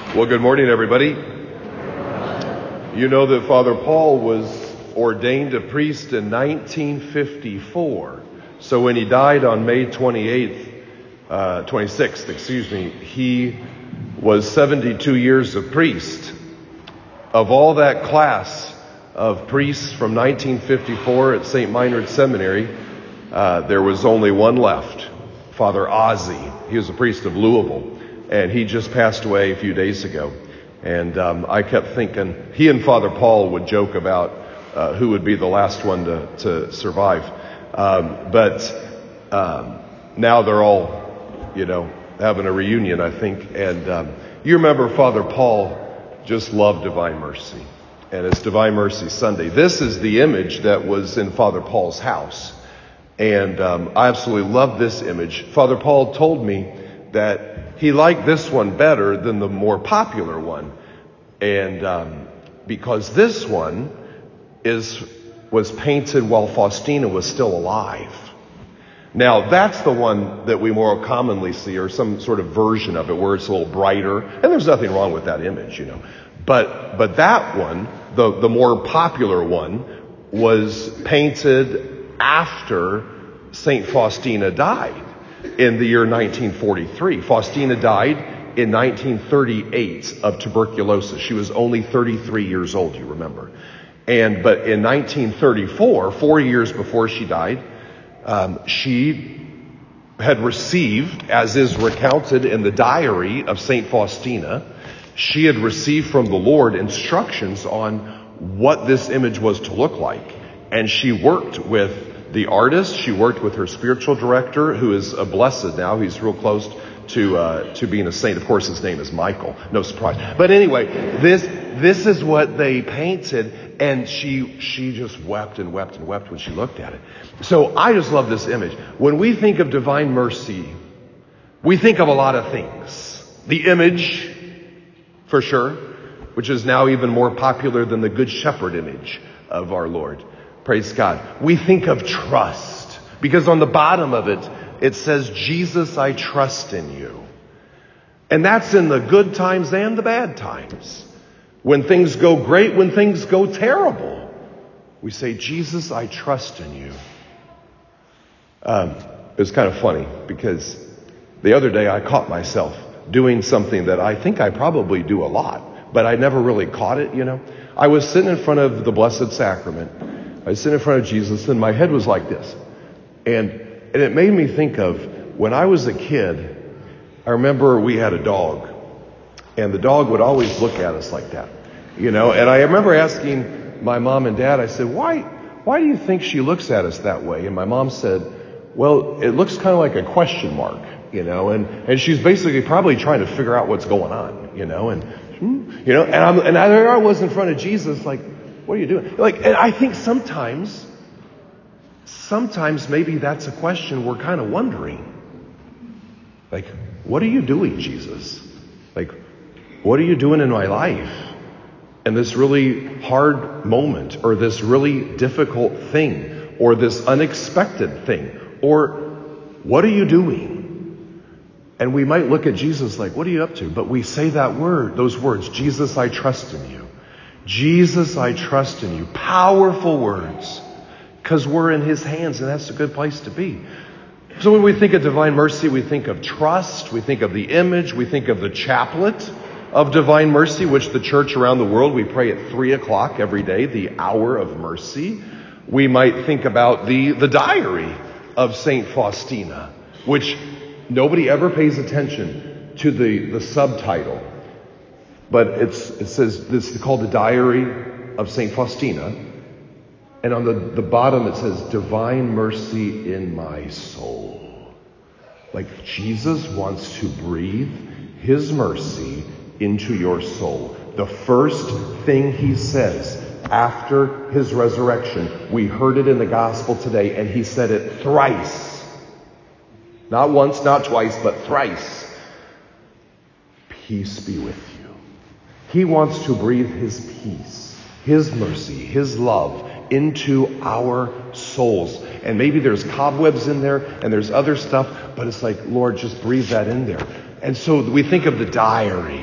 Well, good morning, everybody. You know that Father Paul was ordained a priest in 1954. So when he died on May 26th, he was 72 years a priest. Of all that class of priests from 1954 at St. Meinrad Seminary, there was only one left, Father Ozzie. He was a priest of Louisville. And he just passed away a few days ago. And I kept thinking, he and Father Paul would joke about who would be the last one to survive. But now they're all, having a reunion, I think. And you remember Father Paul just loved Divine Mercy. And it's Divine Mercy Sunday. This is the image that was in Father Paul's house. And I absolutely love this image. Father Paul told me that he liked this one better than the more popular one. And because this one was painted while Faustina was still alive. Now, that's the one that we more commonly see, or some sort of version of it where it's a little brighter. And there's nothing wrong with that image, But that one, the more popular one, was painted after St. Faustina died. In the year 1943. Faustina died in 1938 of tuberculosis. She was only 33 years old, you remember. But in 1934, 4 years before she died, she had received, as is recounted in the diary of St. Faustina, she had received from the Lord instructions on what this image was to look like. And she worked with the artist. She worked with her spiritual director, who is a blessed now. He's real close to being a saint. Of course, his name is Michael. No surprise. But anyway, this is what they painted, and she just wept and wept and wept when she looked at it. So I just love this image. When we think of Divine Mercy, we think of a lot of things. The image, for sure, which is now even more popular than the Good Shepherd image of our Lord. Praise God. We think of trust, because on the bottom of it, it says, Jesus, I trust in you. And that's in the good times and the bad times. When things go great, when things go terrible, we say, Jesus, I trust in you. It was kind of funny because the other day I caught myself doing something that I think I probably do a lot, but I never really caught it, I was sitting in front of the Blessed Sacrament. I was sitting in front of Jesus, and my head was like this. And it made me think of when I was a kid. I remember we had a dog, and the dog would always look at us like that, And I remember asking my mom and dad, I said, why do you think she looks at us that way? And my mom said, well, it looks kind of like a question mark, and she's basically probably trying to figure out what's going on, and there I was in front of Jesus, like, what are you doing? And I think sometimes maybe that's a question we're kind of wondering. What are you doing, Jesus? What are you doing in my life? And this really hard moment, or this really difficult thing, or this unexpected thing, or what are you doing? And we might look at Jesus like, what are you up to? But we say those words, Jesus, I trust in you. Jesus, I trust in you. Powerful words, because we're in his hands, and that's a good place to be. So when we think of Divine Mercy, we think of trust, we think of the image, we think of the chaplet of Divine Mercy, which the church around the world, we pray at 3:00 every day, the hour of mercy. We might think about the diary of St. Faustina, which nobody ever pays attention to the subtitle. But it says, this is called the Diary of St. Faustina. And on the bottom it says, Divine Mercy in my soul. Jesus wants to breathe his mercy into your soul. The first thing he says after his resurrection, we heard it in the gospel today, and he said it thrice. Not once, not twice, but thrice. Peace be with you. He wants to breathe his peace, his mercy, his love into our souls. And maybe there's cobwebs in there and there's other stuff, but it's like, Lord, just breathe that in there. And so we think of the diary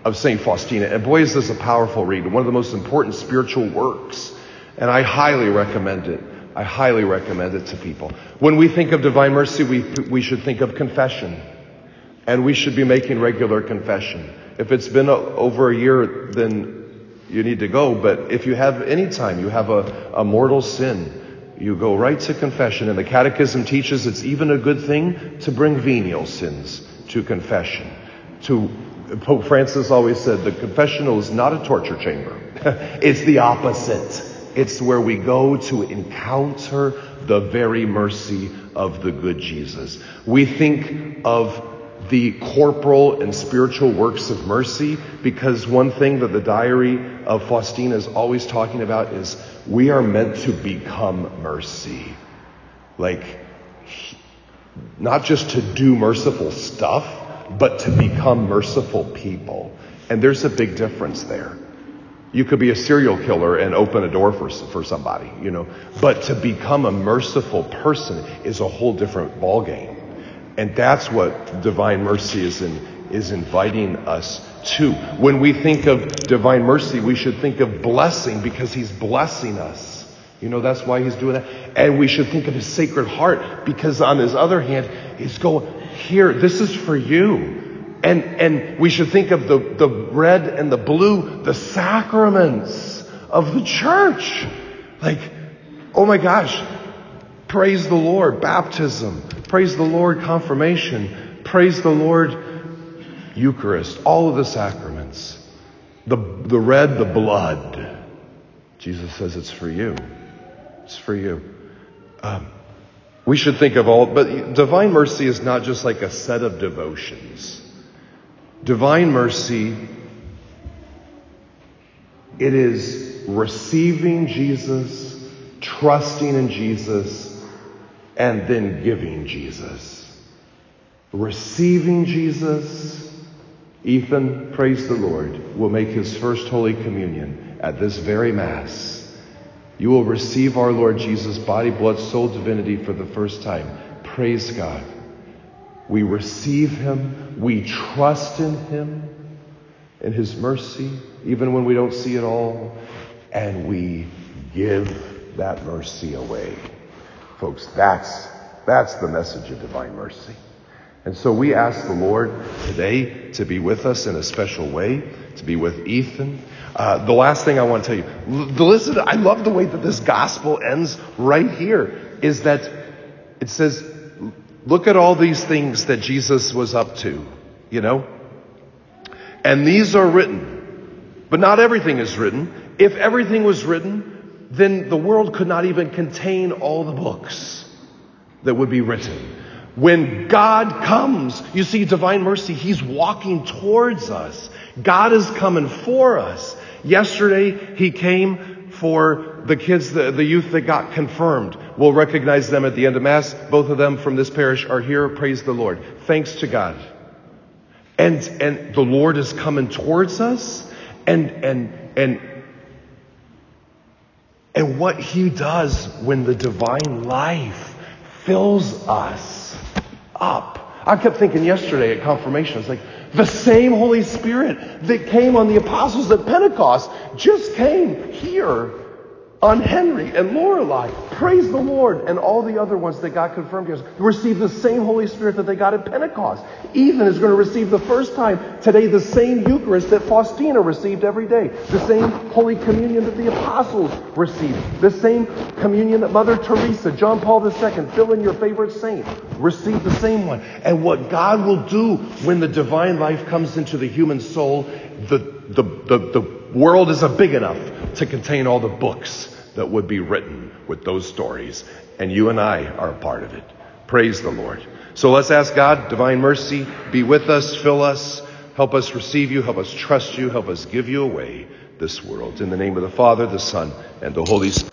of St. Faustina. And boy, is this a powerful read. One of the most important spiritual works. And I highly recommend it. I highly recommend it to people. When we think of divine mercy, we should think of confession. And we should be making regular confession. If it's been over a year, then you need to go. But if you have any time, you have a mortal sin, you go right to confession. And the Catechism teaches it's even a good thing to bring venial sins to confession. Pope Francis always said the confessional is not a torture chamber. It's the opposite. It's where we go to encounter the very mercy of the good Jesus. We think of the corporal and spiritual works of mercy because one thing that the diary of Faustina is always talking about is we are meant to become mercy. Like, not just to do merciful stuff, but to become merciful people. And there's a big difference there. You could be a serial killer and open a door for somebody, But to become a merciful person is a whole different ballgame. And that's what divine mercy is inviting us to. When we think of divine mercy, we should think of blessing because he's blessing us. That's why he's doing that. And we should think of his Sacred Heart because on his other hand, he's going, here, this is for you. And we should think of the red and the blue, the sacraments of the church. Like, oh my gosh, praise the Lord, baptism. Praise the Lord, confirmation. Praise the Lord, Eucharist. All of the sacraments. The red, the blood. Jesus says it's for you. It's for you. We should think of all, but divine mercy is not just like a set of devotions. Divine mercy, it is receiving Jesus, trusting in Jesus, and then giving Jesus. Receiving Jesus. Ethan, praise the Lord, will make his first Holy Communion at this very Mass. You will receive our Lord Jesus' body, blood, soul, divinity for the first time. Praise God. We receive him. We trust in him, in his mercy, even when we don't see it all. And we give that mercy away. Folks, that's the message of divine mercy. And so we ask the Lord today to be with us in a special way, to be with Ethan. The last thing I want to tell you, listen, I love the way that this gospel ends right here, is that it says, look at all these things that Jesus was up to, And these are written, but not everything is written. If everything was written, then the world could not even contain all the books that would be written. When God comes, you see, divine mercy, he's walking towards us. God is coming for us. Yesterday, he came for the kids, the youth that got confirmed. We'll recognize them at the end of Mass. Both of them from this parish are here. Praise the Lord. Thanks to God. And the Lord is coming towards us. And what he does when the divine life fills us up. I kept thinking yesterday at confirmation, it's like the same Holy Spirit that came on the apostles at Pentecost just came here on Henry and Lorelei. Praise the Lord. And all the other ones that got confirmed received the same Holy Spirit that they got at Pentecost. Ethan is going to receive the first time today the same Eucharist that Faustina received every day. The same Holy Communion that the apostles received. The same communion that Mother Teresa, John Paul II, fill in your favorite saint, received the same one. And what God will do when the divine life comes into the human soul, the world isn't big enough to contain all the books that would be written with those stories. And you and I are a part of it. Praise the Lord. So let's ask God, divine mercy, be with us, fill us, help us receive you, help us trust you, help us give you away this world. In the name of the Father, the Son, and the Holy Spirit.